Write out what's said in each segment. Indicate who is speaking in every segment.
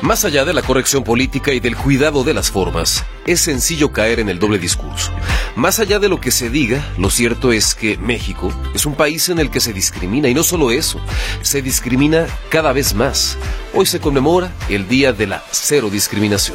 Speaker 1: Más allá de la corrección política y del cuidado de las formas, es sencillo caer en el doble discurso. Más allá de lo que se diga, lo cierto es que México es un país en el que se discrimina, y no solo eso, se discrimina cada vez más. Hoy se conmemora el Día de la Cero Discriminación.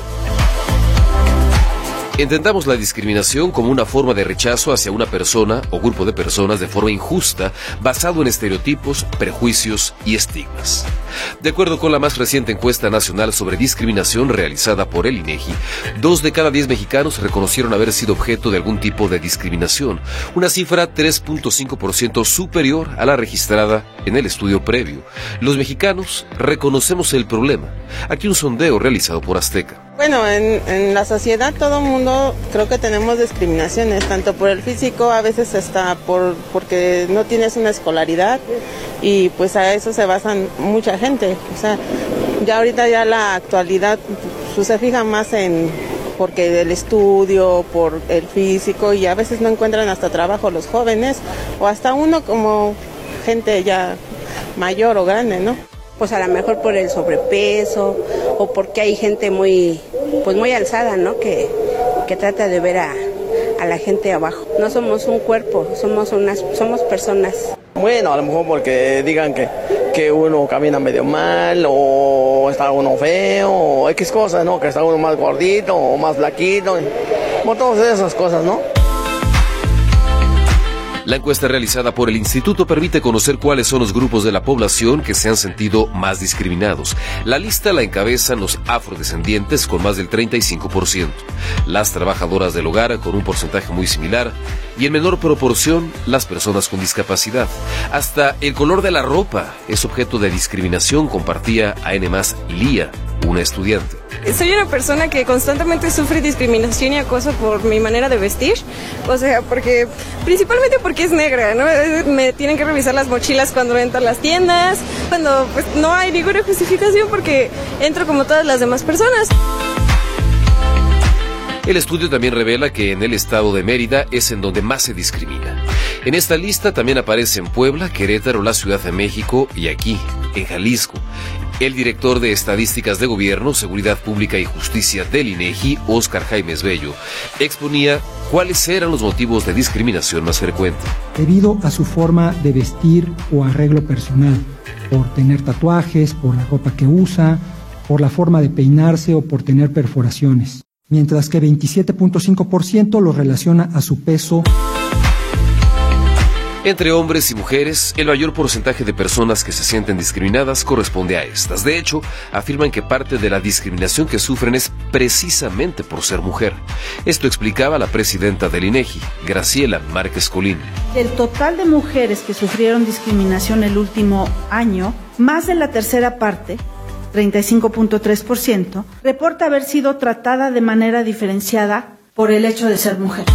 Speaker 1: Entendamos la discriminación como una forma de rechazo hacia una persona o grupo de personas de forma injusta, basado en estereotipos, prejuicios y estigmas. De acuerdo con la más reciente encuesta nacional sobre discriminación realizada por el INEGI, 2 de cada 10 mexicanos reconocieron haber sido objeto de algún tipo de discriminación, una cifra 3.5% superior a la registrada en el estudio previo. Los mexicanos reconocemos el problema. Aquí un sondeo realizado por Azteca.
Speaker 2: Bueno, en la sociedad todo el mundo creo que tenemos discriminaciones, tanto por el físico, a veces hasta porque no tienes una escolaridad, y pues a eso se basan mucha gente. O sea, ya ahorita ya la actualidad pues, se fija más en porque el estudio, por el físico, y a veces no encuentran hasta trabajo los jóvenes o hasta uno como gente ya mayor o grande, ¿no?
Speaker 3: Pues a lo mejor por el sobrepeso o porque hay gente muy alzada, ¿no? Que trata de ver a la gente abajo. No somos un cuerpo, somos personas.
Speaker 4: Bueno, a lo mejor porque digan que uno camina medio mal o está uno feo o X cosas, ¿no? Que está uno más gordito o más flaquito, como todas esas cosas, ¿no?
Speaker 1: La encuesta realizada por el instituto permite conocer cuáles son los grupos de la población que se han sentido más discriminados. La lista la encabezan los afrodescendientes con más del 35%, las trabajadoras del hogar con un porcentaje muy similar y en menor proporción las personas con discapacidad. Hasta el color de la ropa es objeto de discriminación, compartía a N+ Lía, una estudiante.
Speaker 5: Soy una persona que constantemente sufre discriminación y acoso por mi manera de vestir, o sea, principalmente porque es negra, ¿no? Me tienen que revisar las mochilas cuando entro a las tiendas, cuando pues no hay ninguna justificación porque entro como todas las demás personas.
Speaker 1: El estudio también revela que en el estado de Mérida es en donde más se discrimina. En esta lista también aparecen Puebla, Querétaro, la Ciudad de México y aquí, en Jalisco. El director de Estadísticas de Gobierno, Seguridad Pública y Justicia del INEGI, Óscar Jaimes Bello, exponía cuáles eran los motivos de discriminación más frecuentes.
Speaker 6: Debido a su forma de vestir o arreglo personal, por tener tatuajes, por la ropa que usa, por la forma de peinarse o por tener perforaciones. Mientras que 27.5% lo relaciona a su peso.
Speaker 1: Entre hombres y mujeres, el mayor porcentaje de personas que se sienten discriminadas corresponde a estas. De hecho, afirman que parte de la discriminación que sufren es precisamente por ser mujer. Esto explicaba la presidenta del INEGI, Graciela Márquez Colín.
Speaker 7: Del total de mujeres que sufrieron discriminación el último año, más de la tercera parte, 35.3%, reporta haber sido tratada de manera diferenciada por el hecho de ser mujer.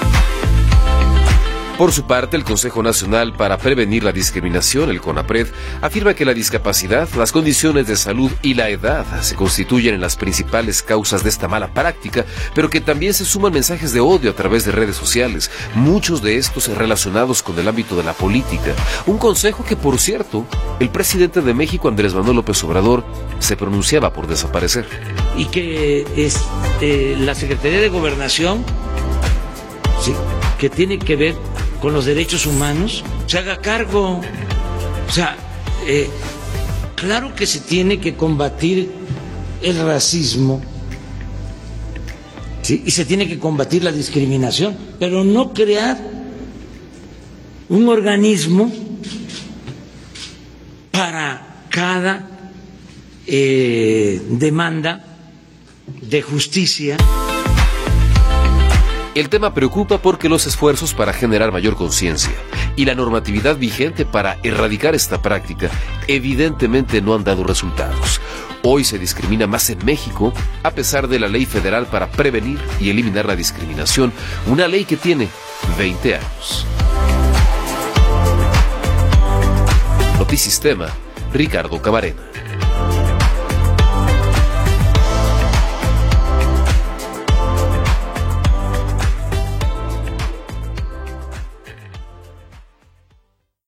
Speaker 1: Por su parte, el Consejo Nacional para Prevenir la Discriminación, el CONAPRED, afirma que la discapacidad, las condiciones de salud y la edad se constituyen en las principales causas de esta mala práctica, pero que también se suman mensajes de odio a través de redes sociales, muchos de estos relacionados con el ámbito de la política. Un consejo que, por cierto, el presidente de México, Andrés Manuel López Obrador, se pronunciaba por desaparecer.
Speaker 8: Y que la Secretaría de Gobernación, sí, que tiene que ver con los derechos humanos, se haga cargo. O sea, claro que se tiene que combatir el racismo, ¿sí? Y se tiene que combatir la discriminación, pero no crear un organismo para cada demanda de justicia.
Speaker 1: El tema preocupa porque los esfuerzos para generar mayor conciencia y la normatividad vigente para erradicar esta práctica evidentemente no han dado resultados. Hoy se discrimina más en México, a pesar de la ley federal para prevenir y eliminar la discriminación, una ley que tiene 20 años. Notisistema, Ricardo Camarena.